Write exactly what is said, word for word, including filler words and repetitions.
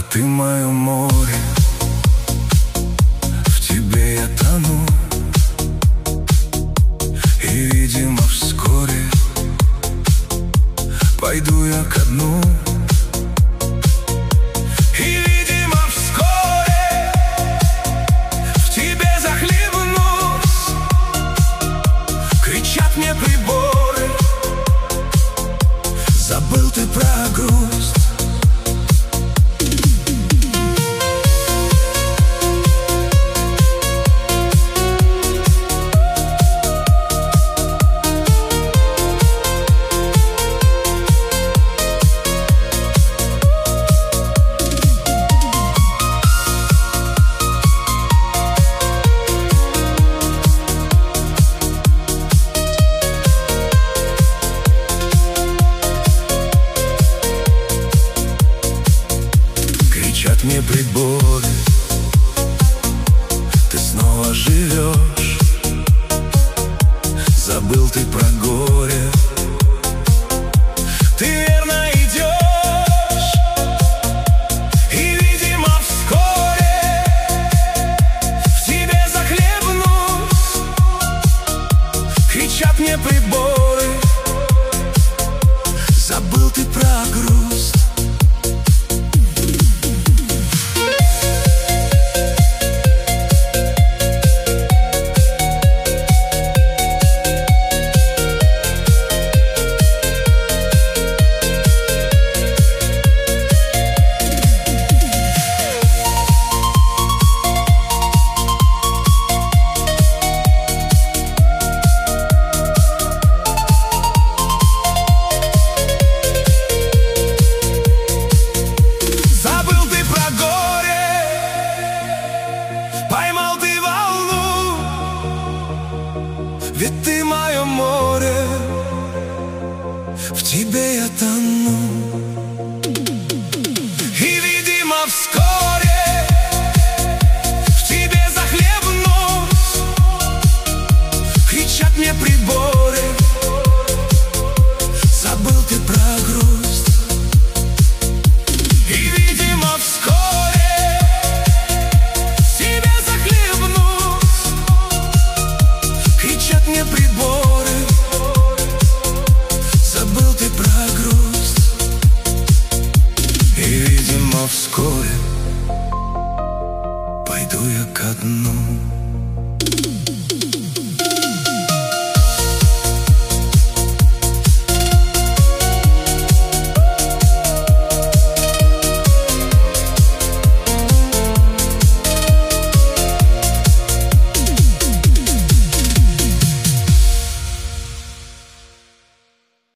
ты мое море, в тебе я тону. И, видимо, вскоре пойду я ко дну. И, видимо, вскоре в тебе захлебнусь. Кричат мне приборы: забыл ты про грусть. Кричат мне приборы: ты снова живешь. Забыл ты про горе, ты верно идешь. И, видимо, вскоре в тебе захлебнусь. Кричат мне приборы: забыл ты про грусть. Ведь ты мое море, в тебе я тону. И, видимо, вскоре в тебе захлебнусь. Кричат мне приборы: забыл ты про грусть. И, видимо, вскоре в тебе захлебнусь. Кричат мне приборы: забыл ты про грусть. И, видимо, вскоре пойду я ко дну.